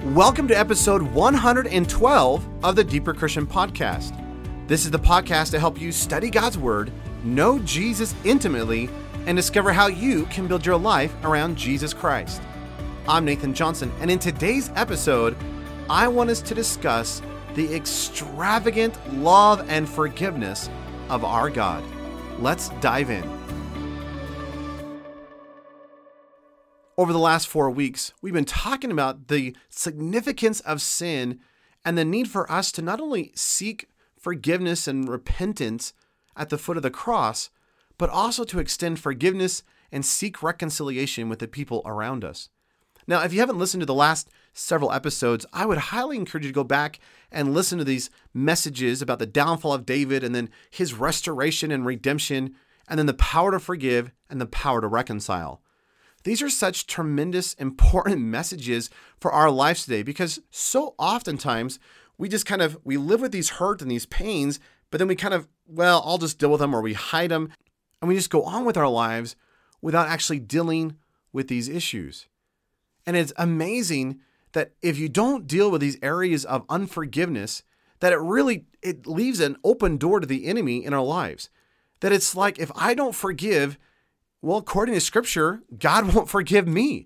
Welcome to episode 112 of the Deeper Christian Podcast. This is the podcast to help you study God's Word, know Jesus intimately, and discover how you can build your life around Jesus Christ. I'm Nathan Johnson, and in today's episode, I want us to discuss the extravagant love and forgiveness of our God. Let's dive in. Over the last 4 weeks, we've been talking about the significance of sin and the need for us to not only seek forgiveness and repentance at the foot of the cross, but also to extend forgiveness and seek reconciliation with the people around us. Now, if you haven't listened to the last several episodes, I would highly encourage you to go back and listen to these messages about the downfall of David and then his restoration and redemption, and then the power to forgive and the power to reconcile. These are such tremendous, important messages for our lives today because so oftentimes we live with these hurts and these pains, but then I'll just deal with them, or we hide them, and we just go on with our lives without actually dealing with these issues. And it's amazing that if you don't deal with these areas of unforgiveness, that it leaves an open door to the enemy in our lives. That it's like, if I don't forgive, well, according to Scripture, God won't forgive me.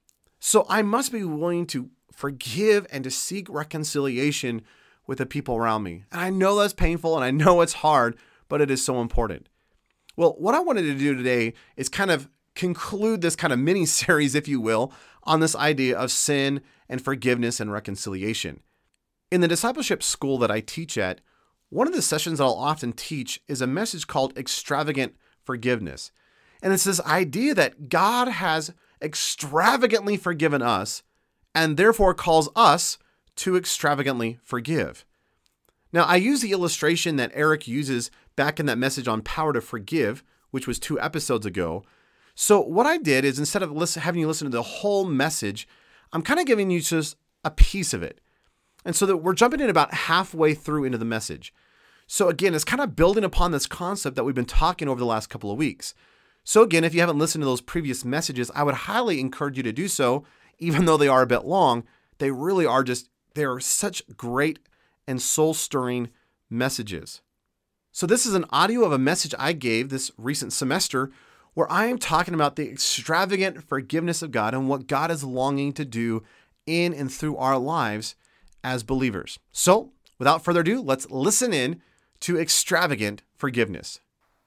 So I must be willing to forgive and to seek reconciliation with the people around me. And I know that's painful and I know it's hard, but it is so important. Well, what I wanted to do today is kind of conclude this kind of mini series, if you will, on this idea of sin and forgiveness and reconciliation. In the discipleship school that I teach at, one of the sessions that I'll often teach is a message called extravagant forgiveness. And it's this idea that God has extravagantly forgiven us and therefore calls us to extravagantly forgive. Now, I use the illustration that Eric uses back in that message on power to forgive, which was 2 episodes ago. So what I did is, instead of having you listen to the whole message, I'm kind of giving you just a piece of it. And so that we're jumping in about halfway through into the message. So again, it's kind of building upon this concept that we've been talking over the last couple of weeks. So again, if you haven't listened to those previous messages, I would highly encourage you to do so, even though they are a bit long. They really are they are such great and soul-stirring messages. So this is an audio of a message I gave this recent semester where I am talking about the extravagant forgiveness of God and what God is longing to do in and through our lives as believers. So without further ado, let's listen in to extravagant forgiveness.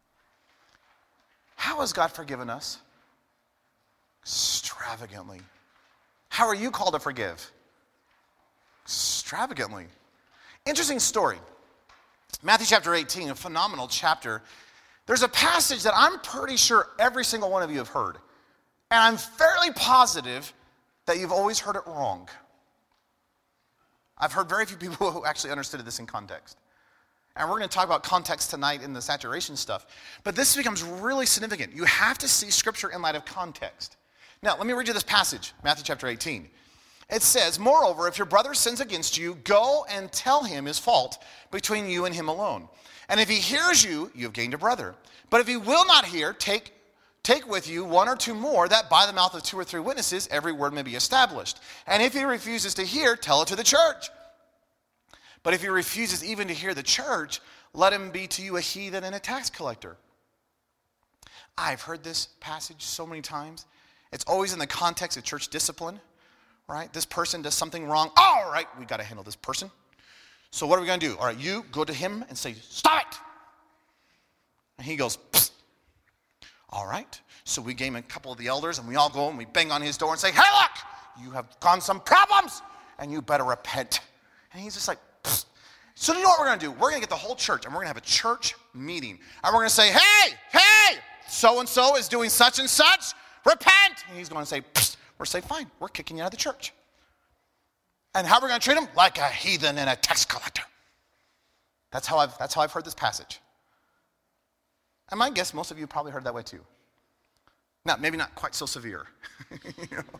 How has God forgiven us? Extravagantly. How are you called to forgive? Extravagantly. Interesting story. Matthew chapter 18, a phenomenal chapter. There's a passage that I'm pretty sure every single one of you have heard. And I'm fairly positive that you've always heard it wrong. I've heard very few people who actually understood this in context. And we're going to talk about context tonight in the saturation stuff. But this becomes really significant. You have to see Scripture in light of context. Now, let me read you this passage, Matthew chapter 18. It says, "Moreover, if your brother sins against you, go and tell him his fault between you and him alone. And if he hears you, you have gained a brother. But if he will not hear, take with you 1 or 2 more, that by the mouth of 2 or 3 witnesses every word may be established. And if he refuses to hear, tell it to the church. But if he refuses even to hear the church, let him be to you a heathen and a tax collector." I've heard this passage so many times. It's always in the context of church discipline, right? This person does something wrong. All right, we got to handle this person. So what are we going to do? All right, you go to him and say, "Stop it." And he goes, "Psst." All right. So we game a couple of the elders, and we all go and we bang on his door and say, "Hey, look, you have gone some problems, and you better repent." And he's just like, "Psst." So you know what we're going to do? We're going to get the whole church, and we're going to have a church meeting. And we're going to say, hey, so-and-so is doing such and such. Repent. And he's going to say, "Psst." We're going to say, "Fine, we're kicking you out of the church." And how are we going to treat him? Like a heathen and a tax collector. That's how I've heard this passage. And my guess, most of you probably heard that way too. Now, maybe not quite so severe. You know?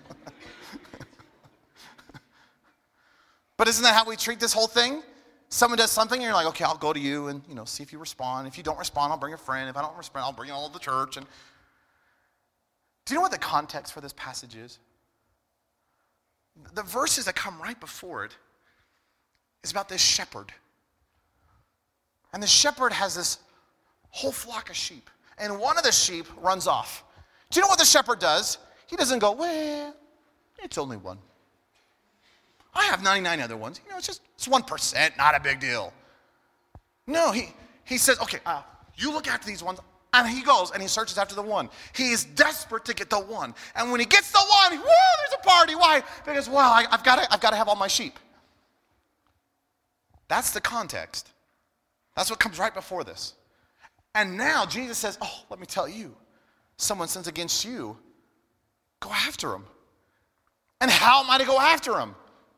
But isn't that how we treat this whole thing? Someone does something, and you're like, "Okay, I'll go to you and see if you respond. If you don't respond, I'll bring a friend. If I don't respond, I'll bring all of the church." And do you know what the context for this passage is? the verses that come right before it is about this shepherd. And the shepherd has this whole flock of sheep. And one of the sheep runs off. Do you know what the shepherd does? He doesn't go, well, it's only one. I have 99 other ones. It's 1%, not a big deal. No, he says, okay, you look after these ones. And he goes and he searches after the one. He is desperate to get the one. And when he gets the one, woo, there's a party. Why? Because, I've got to have all my sheep. That's the context. That's what comes right before this. And now Jesus says, let me tell you, someone sins against you, go after him. And how am I to go after him?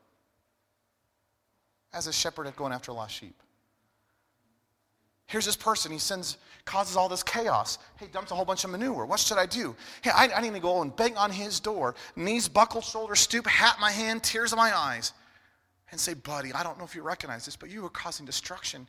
As a shepherd going after a lost sheep. Here's this person, he causes all this chaos. Hey, dumps a whole bunch of manure. What should I do? Hey, I need to go and bang on his door. Knees buckled, shoulders stoop, hat in my hand, tears in my eyes. And say, buddy, I don't know if you recognize this, but you are causing destruction.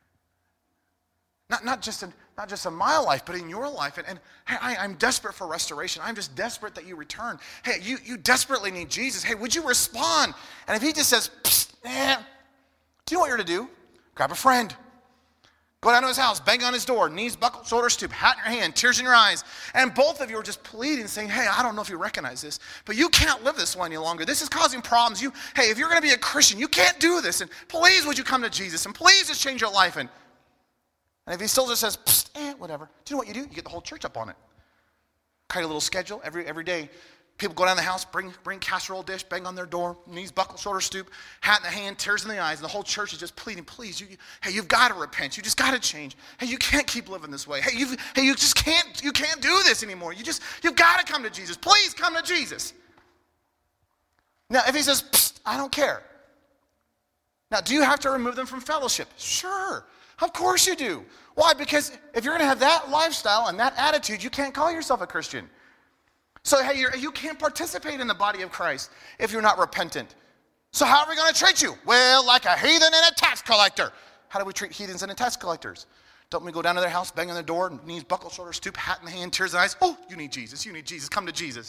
Not just in my life, but in your life. And hey, I'm desperate for restoration. I'm just desperate that you return. Hey, you desperately need Jesus. Hey, would you respond? And if he just says, do you know what you're to do? Grab a friend. Go down to his house, bang on his door, knees buckled, shoulders stoop, hat in your hand, tears in your eyes. And both of you are just pleading, saying, hey, I don't know if you recognize this, but you can't live this way any longer. This is causing problems. Hey, if you're going to be a Christian, you can't do this. And please, would you come to Jesus? And please just change your life. And if he still just says, whatever. Do you know what you do? You get the whole church up on it. Create a little schedule every day. People go down the house, bring casserole dish, bang on their door, knees buckled, shoulders stoop, hat in the hand, tears in the eyes, and the whole church is just pleading, please, you've got to repent. You just got to change. Hey, you can't keep living this way. Hey, you just can't do this anymore. You've got to come to Jesus. Please come to Jesus. Now, if he says, I don't care. Now, do you have to remove them from fellowship? Sure. Of course you do. Why? Because if you're going to have that lifestyle and that attitude, you can't call yourself a Christian. So, hey, you can't participate in the body of Christ if you're not repentant. So how are we going to treat you? Well, like a heathen and a tax collector. How do we treat heathens and tax collectors? Don't we go down to their house, bang on their door, knees buckled, shoulders stoop, hat in the hand, tears in the eyes? Oh, you need Jesus. You need Jesus. Come to Jesus.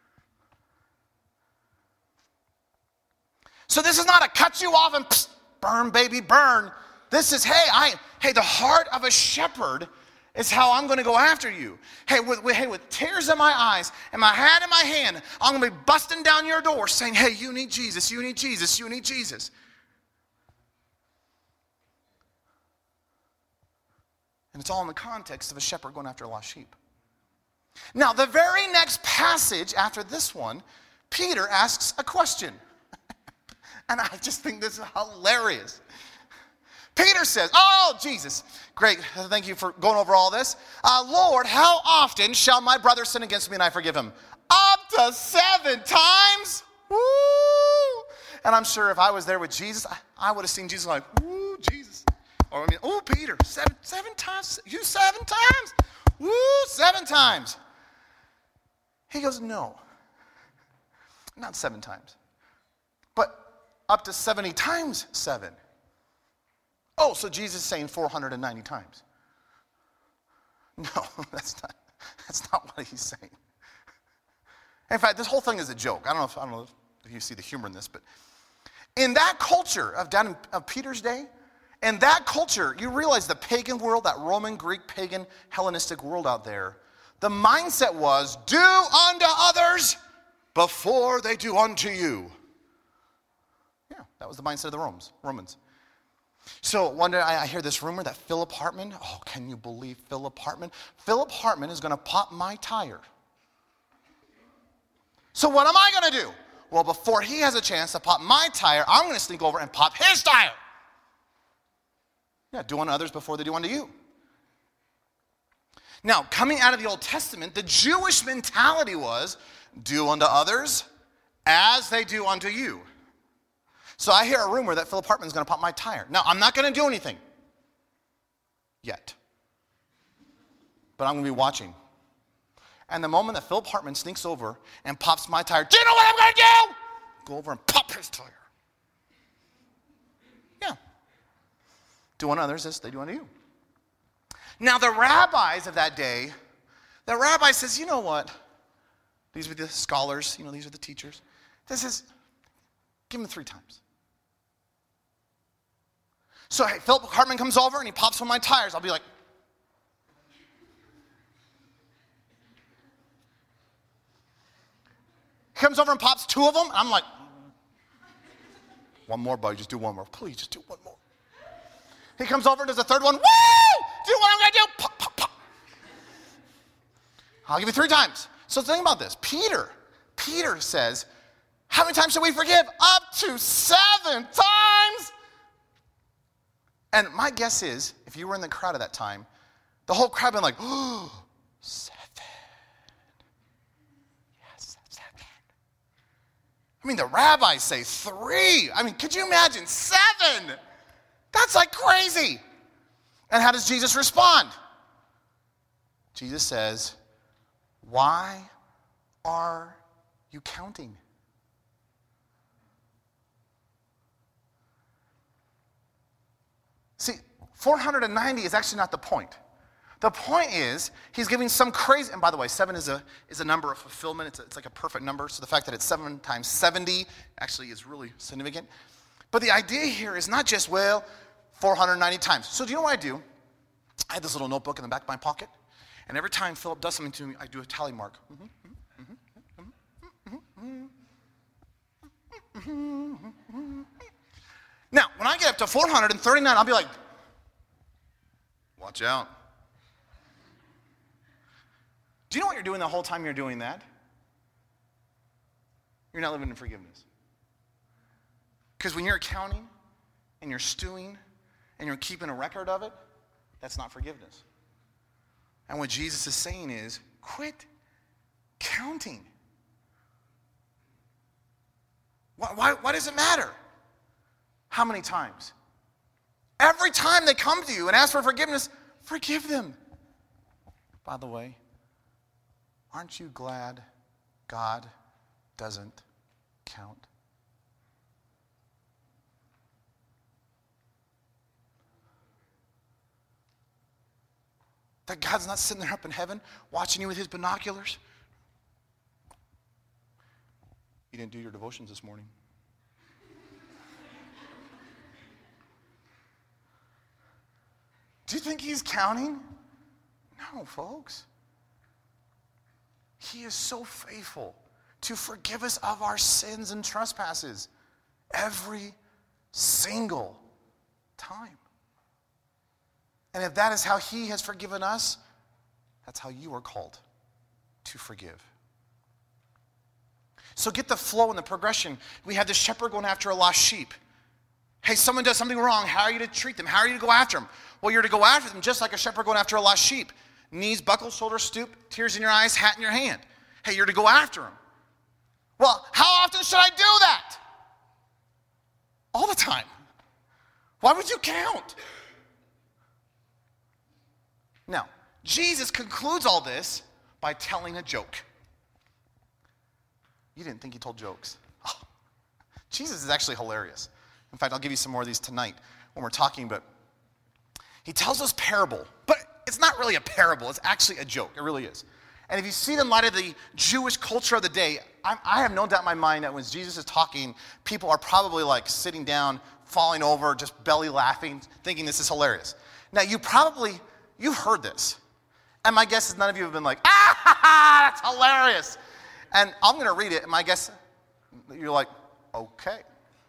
So this is not a cut you off and burn, baby, burn. This is, hey, the heart of a shepherd is how I'm going to go after you. Hey, with tears in my eyes and my hat in my hand, I'm going to be busting down your door saying, hey, you need Jesus, you need Jesus, you need Jesus. And it's all in the context of a shepherd going after a lost sheep. Now, the very next passage after this one, Peter asks a question. And I just think this is hilarious. Peter says, Jesus, great, thank you for going over all this. Lord, how often shall my brother sin against me and I forgive him? Up to 7 times? Woo! And I'm sure if I was there with Jesus, I would have seen Jesus like, woo, Jesus. Or Peter, 7 times? You 7 times? Woo, 7 times. He goes, no, not 7 times, but up to 70 times 7. So Jesus is saying 490 times. No, that's not what he's saying. In fact, this whole thing is a joke. I don't know if you see the humor in this, but in that culture of Peter's day, in that culture, you realize the pagan world, that Roman, Greek, pagan, Hellenistic world out there, the mindset was, do unto others before they do unto you. Yeah, that was the mindset of the Romans. So one day I hear this rumor that Philip Hartman, can you believe Philip Hartman? Philip Hartman is going to pop my tire. So what am I going to do? Well, before he has a chance to pop my tire, I'm going to sneak over and pop his tire. Yeah, do unto others before they do unto you. Now, coming out of the Old Testament, the Jewish mentality was, do unto others as they do unto you. So I hear a rumor that Philip Hartman's going to pop my tire. Now, I'm not going to do anything yet. But I'm going to be watching. And the moment that Philip Hartman sneaks over and pops my tire, do you know what I'm going to do? Go over and pop his tire. Yeah. Do unto others as they do unto you. Now, the rabbis of that day, the rabbi says, you know what? These were the scholars, these are the teachers. This is, Give him 3 times. So hey, Philip Hartman comes over and he pops one of my tires. I'll be like, he comes over and pops 2 of them. And I'm like, one more, buddy. Just do one more. Please, just do one more. He comes over and does a 3rd one. Woo! Do what I'm going to do. Pop, pop, pop. I'll give you 3 times. So think about this. Peter says, how many times should we forgive? Up to 7 times. And my guess is, if you were in the crowd at that time, the whole crowd been like, oh, 7. Yes, 7. I mean, the rabbis say 3. I mean, could you imagine 7? That's like crazy. And how does Jesus respond? Jesus says, why are you counting? See, 490 is actually not the point. The point is, he's giving some crazy, and by the way, 7 is a number of fulfillment. It's like a perfect number. So the fact that it's 7 times 70 actually is really significant. But the idea here is not just, 490 times. So do you know what I do? I have this little notebook in the back of my pocket. And every time Philip does something to me, I do a tally mark. Now, when I get up to 439, I'll be like, watch out. Do you know what you're doing the whole time you're doing that? You're not living in forgiveness. Because when you're counting and you're stewing and you're keeping a record of it, that's not forgiveness. And what Jesus is saying is, quit counting. Why does it matter? How many times? Every time they come to you and ask for forgiveness, forgive them. By the way, aren't you glad God doesn't count? That God's not sitting there up in heaven watching you with his binoculars? You didn't do your devotions this morning. Do you think he's counting? No, folks. He is so faithful to forgive us of our sins and trespasses every single time. And if that is how he has forgiven us, that's how you are called to forgive. So get the flow and the progression. We have the shepherd going after a lost sheep. Hey, someone does something wrong. How are you to treat them? How are you to go after them? Well, you're to go after them just like a shepherd going after a lost sheep. Knees buckled, shoulders stooped, tears in your eyes, hat in your hand. Hey, you're to go after them. Well, how often should I do that? All the time. Why would you count? Now, Jesus concludes all this by telling a joke. You didn't think he told jokes. Oh, Jesus is actually hilarious. In fact, I'll give you some more of these tonight when we're talking, but he tells this parable, but it's not really a parable. It's actually a joke. It really is. And if you see it in light of the Jewish culture of the day, I have no doubt in my mind that when Jesus is talking, people are probably like sitting down, falling over, just belly laughing, thinking this is hilarious. Now, you've heard this. And my guess is none of you have been like, that's hilarious. And I'm going to read it, and my guess, you're like, okay.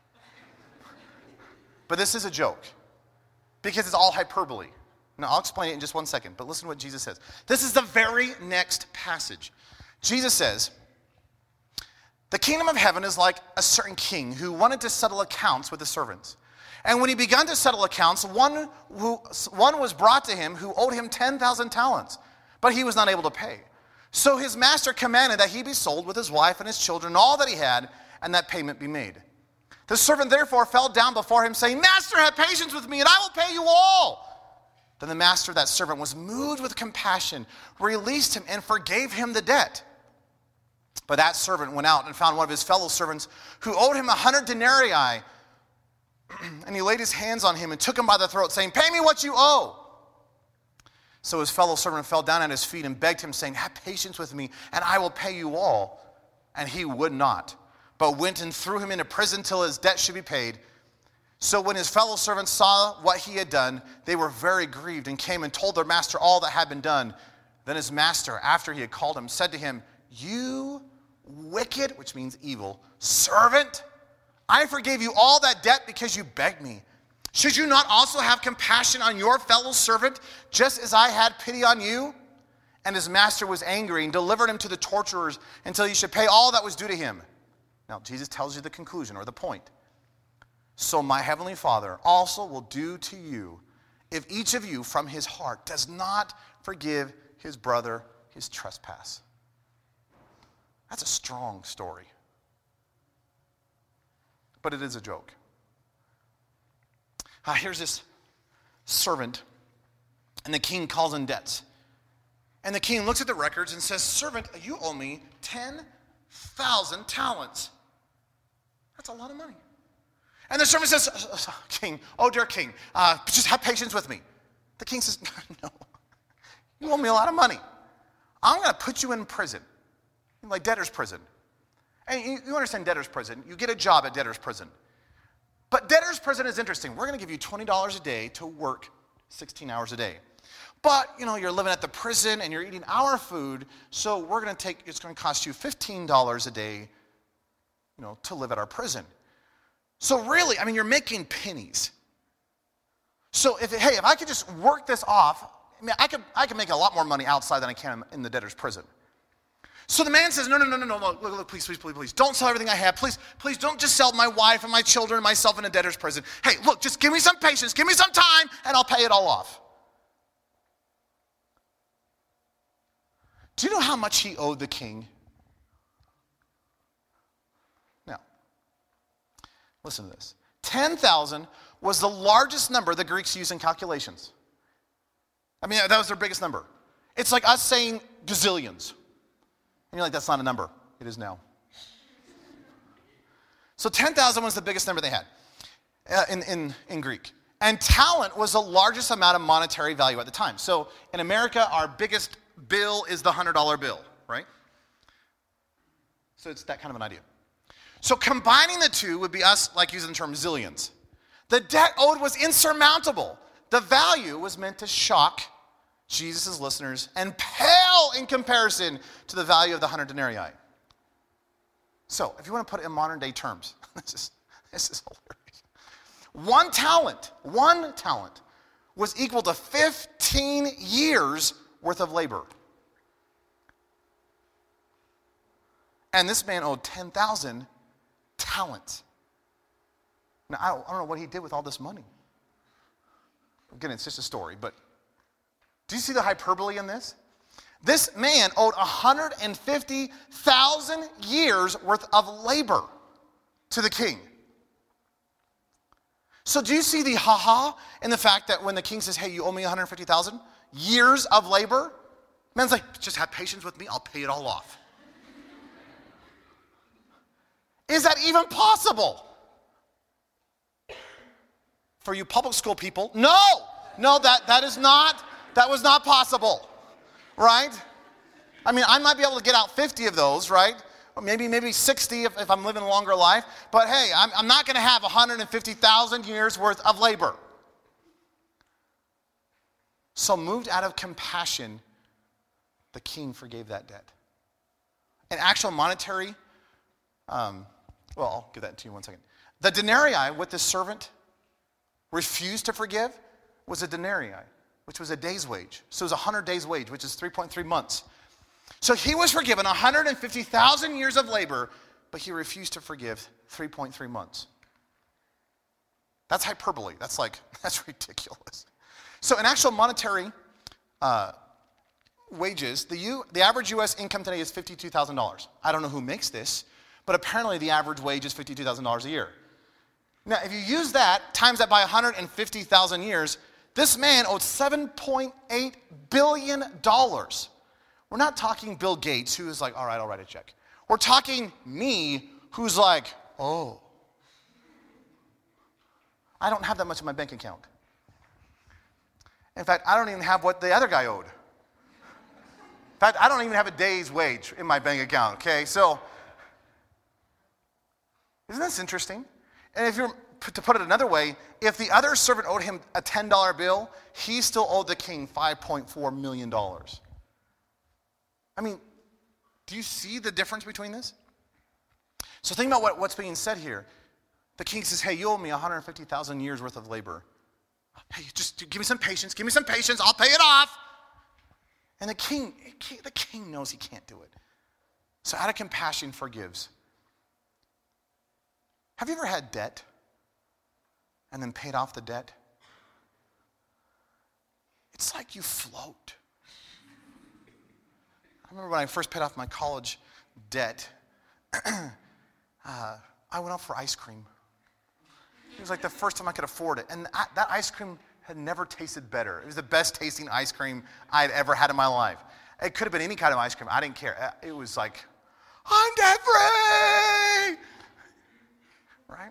But this is a joke because it's all hyperbole. Now, I'll explain it in just one second, but listen to what Jesus says. This is the very next passage. Jesus says, the kingdom of heaven is like a certain king who wanted to settle accounts with the servants. And when he began to settle accounts, one was brought to him who owed him 10,000 talents, but he was not able to pay. So his master commanded that he be sold with his wife and his children, all that he had, and that payment be made. The servant therefore fell down before him, saying, Master, have patience with me, and I will pay you all. Then the master of that servant was moved with compassion, released him, and forgave him the debt. But that servant went out and found one of his fellow servants who owed him 100 denarii, and he laid his hands on him and took him by the throat, saying, Pay me what you owe. So his fellow servant fell down at his feet and begged him, saying, Have patience with me, and I will pay you all. And he would not, but went and threw him into prison till his debt should be paid. So when his fellow servants saw what he had done, they were very grieved and came and told their master all that had been done. Then his master, after he had called him, said to him, "You wicked," which means evil, "servant, I forgave you all that debt because you begged me. Should you not also have compassion on your fellow servant, just as I had pity on you?" And his master was angry and delivered him to the torturers until he should pay all that was due to him. Now, Jesus tells you the conclusion or the point. So my heavenly Father also will do to you if each of you from his heart does not forgive his brother his trespass. That's a strong story. But it is a joke. Here's this servant, and the king calls in debts. And the king looks at the records and says, "Servant, you owe me 10,000 talents. That's a lot of money. And the servant says, "King, oh dear king, just have patience with me." The king says, "No, you owe me a lot of money. I'm going to put you in prison, like debtor's prison." And you understand debtor's prison. You get a job at debtor's prison. But debtor's prison is interesting. We're going to give you $20 a day to work 16 hours a day. But, you're living at the prison and you're eating our food, so it's going to cost you $15 a day, to live at our prison. So really, you're making pennies. So if I could just work this off, I could make a lot more money outside than I can in the debtor's prison. So the man says, no, look, please, don't sell everything I have. Please don't just sell my wife and my children and myself in a debtor's prison. Hey, look, just give me some patience, give me some time, and I'll pay it all off. Do you know how much he owed the king? Now, listen to this. 10,000 was the largest number the Greeks used in calculations. That was their biggest number. It's like us saying gazillions. And you're like, that's not a number. It is now. So 10,000 was the biggest number they had in Greek. And talent was the largest amount of monetary value at the time. So in America, our biggest bill is the $100 bill, right? So it's that kind of an idea. So combining the two would be us like using the term zillions. The debt owed was insurmountable. The value was meant to shock Jesus' listeners and pale in comparison to the value of the 100 denarii. So if you want to put it in modern day terms, this is hilarious. One talent was equal to 15 years worth of labor. And this man owed 10,000 talents. Now, I don't know what he did with all this money. Again, it's just a story, but do you see the hyperbole in this? This man owed 150,000 years worth of labor to the king. So do you see the ha-ha in the fact that when the king says, "Hey, you owe me 150,000 years of labor," man's like, "Just have patience with me, I'll pay it all off." Is that even possible? For you public school people, no, that was not possible, right? I might be able to get out 50 of those, right? Or maybe 60 if I'm living a longer life. But hey, I'm not going to have 150,000 years worth of labor. So moved out of compassion, the king forgave that debt. An actual monetary, I'll give that to you 1 second. The denarii, what the servant refused to forgive, was a denarii, which was a day's wage. So it was 100 days' wage, which is 3.3 months. So he was forgiven 150,000 years of labor, but he refused to forgive 3.3 months. That's hyperbole. That's ridiculous. So in actual monetary wages, the average U.S. income today is $52,000. I don't know who makes this, but apparently the average wage is $52,000 a year. Now, if you use that, times that by 150,000 years, this man owed $7.8 billion. We're not talking Bill Gates, who is like, "All right, I'll write a check." We're talking me, who's like, "Oh, I don't have that much in my bank account." In fact, I don't even have what the other guy owed. In fact, I don't even have a day's wage in my bank account, okay? So Isn't this interesting? And if you're to put it another way, if the other servant owed him a $10 bill, he still owed the king $5.4 million. I mean, do you see the difference between this? So think about what's being said here. The king says, hey, you owe me 150,000 years worth of labor. Hey, just give me some patience, I'll pay it off. And the king knows he can't do it. So out of compassion, forgives. Have you ever had debt and then paid off the debt? It's like you float. I remember when I first paid off my college debt, I went out for ice cream. It was like the first time I could afford it. And that ice cream had never tasted better. It was the best tasting ice cream I'd ever had in my life. It could have been any kind of ice cream. I didn't care. It was like, I'm debt free! Right?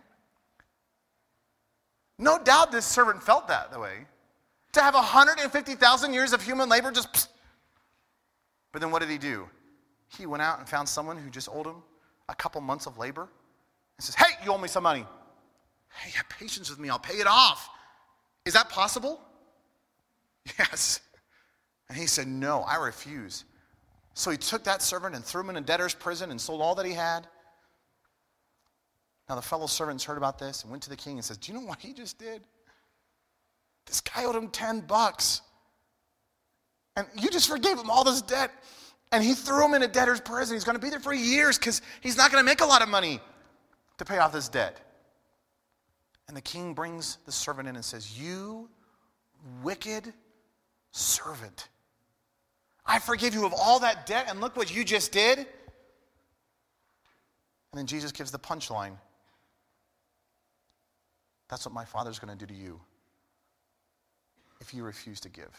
No doubt this servant felt that way. To have 150,000 years of human labor just... Psst. But then what did he do? He went out and found someone who just owed him a couple months of labor and says, hey, you owe me some money. Hey, have patience with me. I'll pay it off. Is that possible? Yes. And he said, no, I refuse. So he took that servant and threw him in a debtor's prison and sold all that he had. Now the fellow servants heard about this and went to the king and said, do you know what he just did? This guy owed him $10. And you just forgave him all this debt. And he threw him in a debtor's prison. He's going to be there for years because he's not going to make a lot of money to pay off this debt. And the king brings the servant in and says, you wicked servant. I forgive you of all that debt, and look what you just did. And then Jesus gives the punchline. That's what my Father's going to do to you if you refuse to give.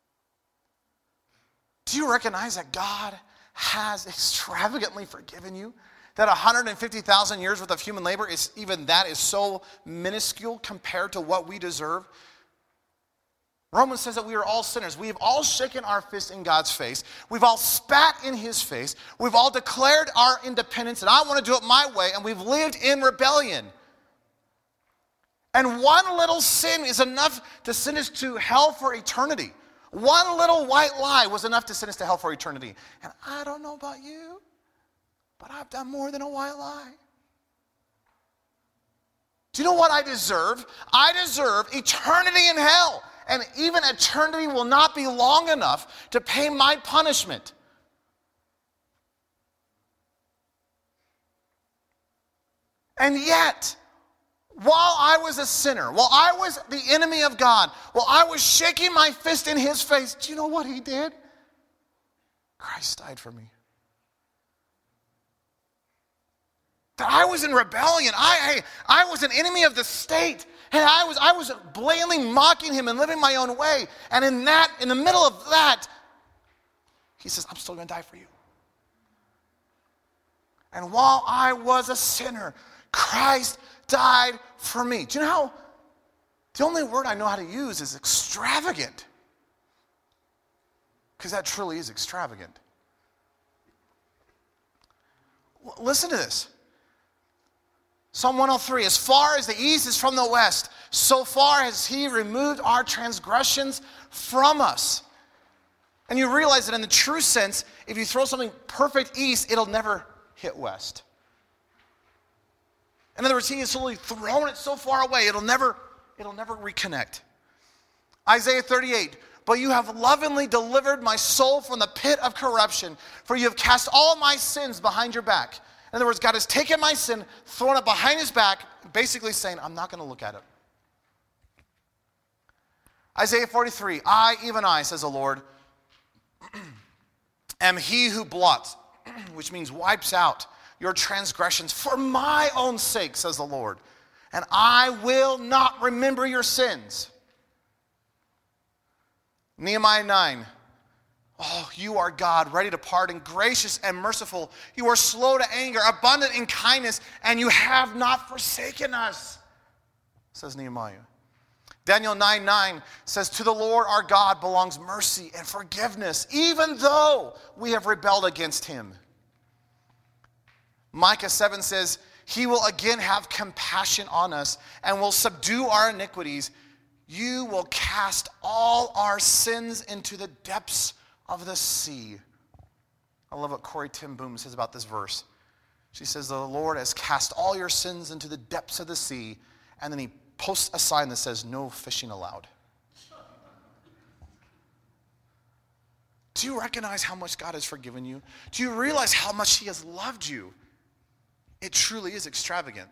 Do you recognize that God has extravagantly forgiven you? That 150,000 years worth of human labor is so minuscule compared to what we deserve? Romans says that we are all sinners. We have all shaken our fist in God's face. We've all spat in his face. We've all declared our independence, and I want to do it my way, and we've lived in rebellion. And one little sin is enough to send us to hell for eternity. One little white lie was enough to send us to hell for eternity. And I don't know about you, but I've done more than a white lie. Do you know what I deserve? I deserve eternity in hell. And even eternity will not be long enough to pay my punishment. And yet, while I was a sinner, while I was the enemy of God, while I was shaking my fist in his face, do you know what he did? Christ died for me. That I was in rebellion. I was an enemy of the state. And I was blatantly mocking him and living my own way. And in the middle of that, he says, I'm still going to die for you. And while I was a sinner, Christ died for me. Do you know how? The only word I know how to use is extravagant. Because that truly is extravagant. Listen to this. Psalm 103, as far as the east is from the west, so far has he removed our transgressions from us. And you realize that in the true sense, if you throw something perfect east, it'll never hit west. In other words, he has slowly thrown it so far away, it'll never reconnect. Isaiah 38, but you have lovingly delivered my soul from the pit of corruption, for you have cast all my sins behind your back. In other words, God has taken my sin, thrown it behind his back, basically saying, I'm not going to look at it. Isaiah 43, I, even I, says the Lord, am he who blots, which means wipes out your transgressions for my own sake, says the Lord. And I will not remember your sins. Nehemiah 9. Oh, you are God, ready to pardon, gracious and merciful. You are slow to anger, abundant in kindness, and you have not forsaken us, says Nehemiah. Daniel 9:9 says, to the Lord our God belongs mercy and forgiveness, even though we have rebelled against him. Micah 7 says, he will again have compassion on us and will subdue our iniquities. You will cast all our sins into the depths of the sea. I love what Corrie ten Boom says about this verse. She says, the Lord has cast all your sins into the depths of the sea, and then he posts a sign that says, no fishing allowed. Do you recognize how much God has forgiven you? Do you realize how much he has loved you? It truly is extravagant.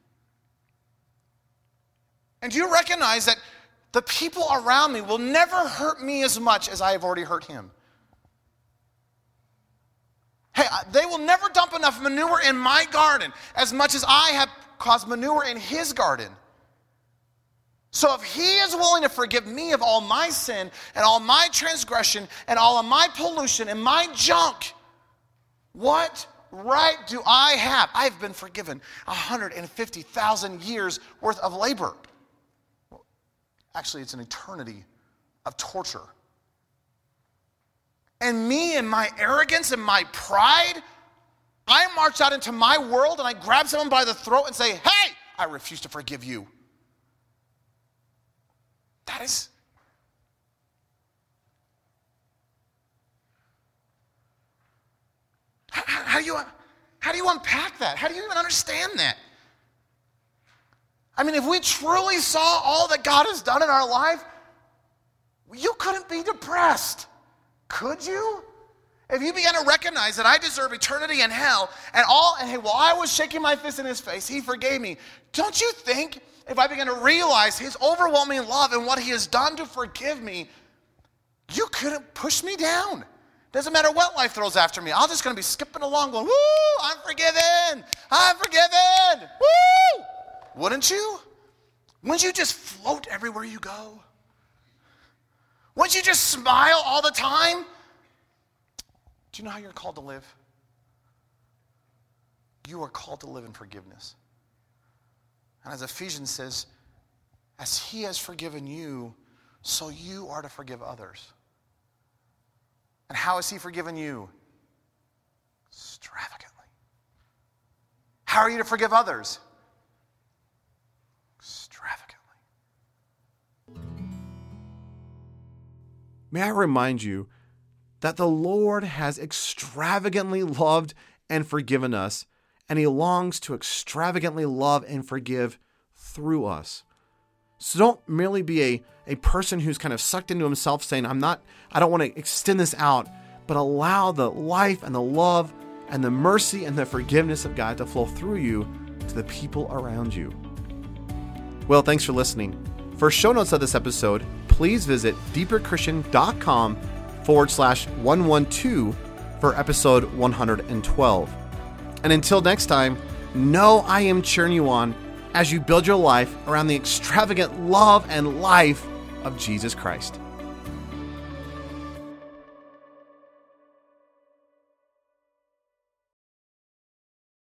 And do you recognize that the people around me will never hurt me as much as I have already hurt him? Hey, they will never dump enough manure in my garden as much as I have caused manure in his garden. So if he is willing to forgive me of all my sin and all my transgression and all of my pollution and my junk, what right do I have? I've been forgiven 150,000 years worth of labor. Well, actually, it's an eternity of torture. And me and my arrogance and my pride, I march out into my world and I grab someone by the throat and say, hey, I refuse to forgive you. That is, how do you unpack that? How do you even understand that? I mean, if we truly saw all that God has done in our life, you couldn't be depressed, could you? If you began to recognize that I deserve eternity in hell, and hey, while I was shaking my fist in his face, he forgave me. Don't you think if I began to realize his overwhelming love and what he has done to forgive me, you couldn't push me down? Doesn't matter what life throws after me. I'm just going to be skipping along going, woo, I'm forgiven. I'm forgiven. Woo! Wouldn't you? Wouldn't you just float everywhere you go? Wouldn't you just smile all the time? Do you know how you're called to live? You are called to live in forgiveness. And as Ephesians says, as he has forgiven you, so you are to forgive others. And how has he forgiven you? Extravagantly. How are you to forgive others? Extravagantly. May I remind you that the Lord has extravagantly loved and forgiven us, and he longs to extravagantly love and forgive through us. So don't merely be a person who's kind of sucked into himself saying, I don't want to extend this out, but allow the life and the love and the mercy and the forgiveness of God to flow through you to the people around you. Well, thanks for listening. For show notes of this episode, please visit deeperchristian.com/112 for episode 112. And until next time, know I am cheering you on as you build your life around the extravagant love and life of Jesus Christ.